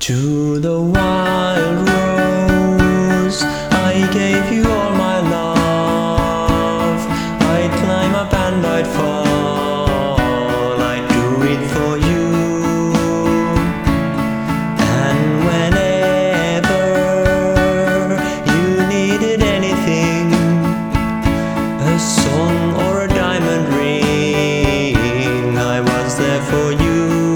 To the wild rose, I gave you all my love. I'd climb up and I'd fall, I'd do it for you. And whenever you needed anything, a song or a diamond ring, I was there for you.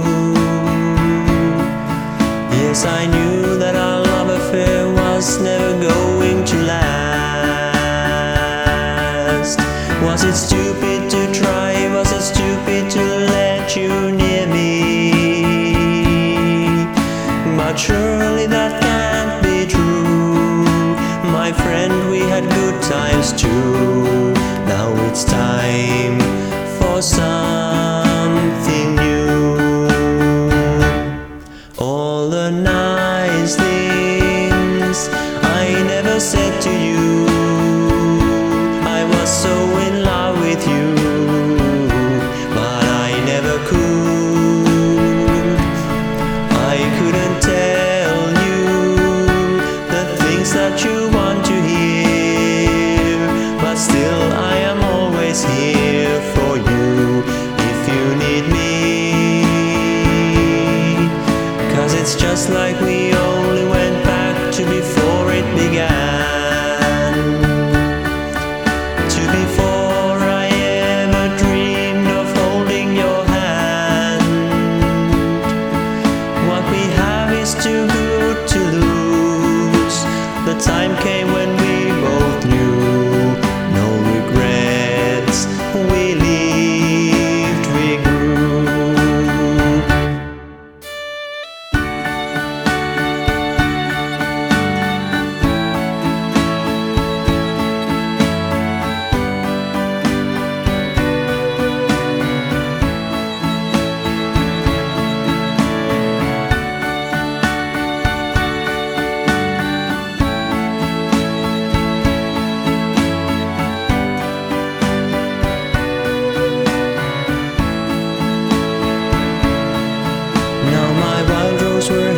Yes, I knew that our love affair was never going to last. Was it stupid to try? Was it stupid to let you near me? But surely that can't be true. My friend, we had good times too. Now it's time for something new. All the nice things I never said to you, I was so in love with you, but I never could. I couldn't tell you the things that you want to hear, but still I am always here for you if you need me. It's just like we only went back to before it began, to before I ever dreamed of holding your hand. What we have is too good to lose. The time came when we both knew, no regrets, we lived, we grew. Were